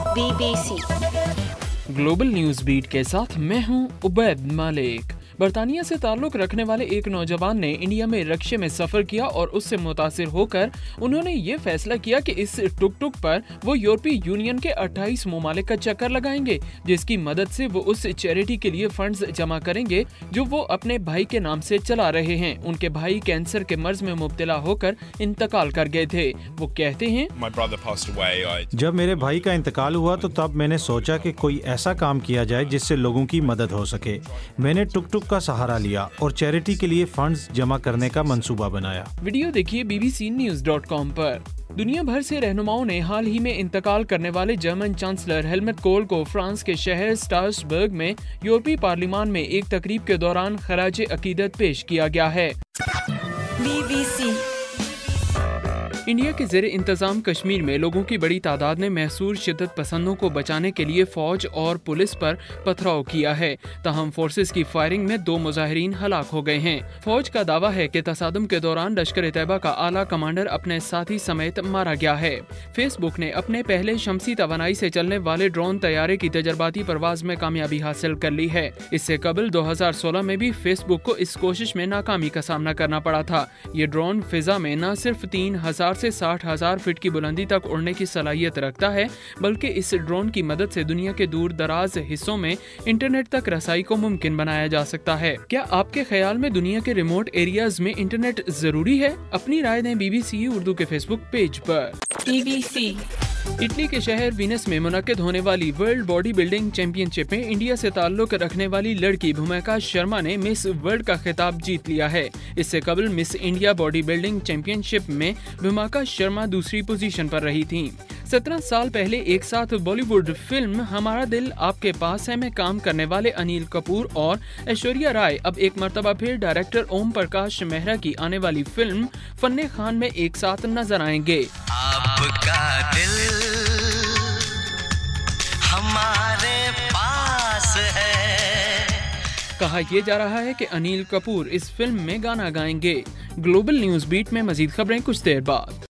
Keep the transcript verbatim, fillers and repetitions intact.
BBC global news beat के साथ मैं हूं उबैद मालिक। बर्तानिया से ताल्लुक रखने वाले एक नौजवान ने इंडिया में रिक्शे में सफर किया और उससे मुतासिर होकर उन्होंने ये फैसला किया कि इस टुक टुक पर वो यूरोपीय यूनियन के अट्ठाईस ममालिक का चक्कर लगाएंगे, जिसकी मदद से वो उस चैरिटी के लिए फंड्स जमा करेंगे जो वो अपने भाई के नाम से चला रहे हैं। उनके भाई कैंसर के मर्ज में मुब्तला होकर इंतकाल कर गए थे। वो कहते हैं, जब मेरे भाई का इंतकाल हुआ तो तब मैंने सोचा कि कोई ऐसा काम किया जाए जिससे लोगों की मदद हो सके। मैंने टुक टुक का सहारा लिया और चैरिटी के लिए फंड्स जमा करने का मंसूबा बनाया। वीडियो देखिए B B C news dot com पर। दुनिया भर से रहनुमाओं ने हाल ही में इंतकाल करने वाले जर्मन चांसलर हेलमट कोल को फ्रांस के शहर स्ट्रासबर्ग में यूरोपीय पार्लियामान में एक तकरीब के दौरान खराज अकीदत पेश किया गया है। बीबीसी इंडिया के ज़ेरे इंतजाम कश्मीर में लोगों की बड़ी तादाद ने महसूर शिद्दत पसंदों को बचाने के लिए फौज और पुलिस पर पथराव किया है। ताहम फोर्सेस की फायरिंग में दो मुजाहिरीन हलाक हो गए हैं। फौज का दावा है कि तसादम के दौरान लश्कर तैयबा का आला कमांडर अपने साथी समेत मारा गया है। फेसबुक ने अपने पहले शमसी तवानाई से चलने वाले ड्रोन तैयारे की तजर्बाती परवाज में कामयाबी हासिल कर ली है। इससे कबल दो हजार सोलह में भी फेसबुक को इस कोशिश में नाकामी का सामना करना पड़ा था। ये ड्रोन फिजा में न सिर्फ तीन हजार से साठ हजार फीट की बुलंदी तक उड़ने की सलाहियत रखता है, बल्कि इस ड्रोन की मदद से दुनिया के दूर दराज हिस्सों में इंटरनेट तक रसाई को मुमकिन बनाया जा सकता है। क्या आपके ख्याल में दुनिया के रिमोट एरियाज में इंटरनेट जरूरी है? अपनी राय दें बीबीसी उर्दू के फेसबुक पेज पर। बीबीसी इटली के शहर वीनस में मुनक्किद होने वाली वर्ल्ड बॉडी बिल्डिंग चैंपियनशिप में इंडिया से ताल्लुक रखने वाली लड़की भूमिका शर्मा ने मिस वर्ल्ड का खिताब जीत लिया है। इससे कबल miss India body building championship में भूमिका शर्मा दूसरी पोजीशन पर रही थी। सत्रह साल पहले एक साथ बॉलीवुड फिल्म हमारा दिल आपके पास है में काम करने वाले अनिल कपूर और ऐश्वर्या राय अब एक मर्तबा फिर डायरेक्टर ओम प्रकाश मेहरा की आने वाली फिल्म फन्ने खान में एक साथ नजर आएंगे। आपका दिल हमारे पास है। कहा यह जा रहा है कि अनिल कपूर इस फिल्म में गाना गाएंगे। ग्लोबल न्यूज बीट में मजीद खबरें कुछ देर बाद।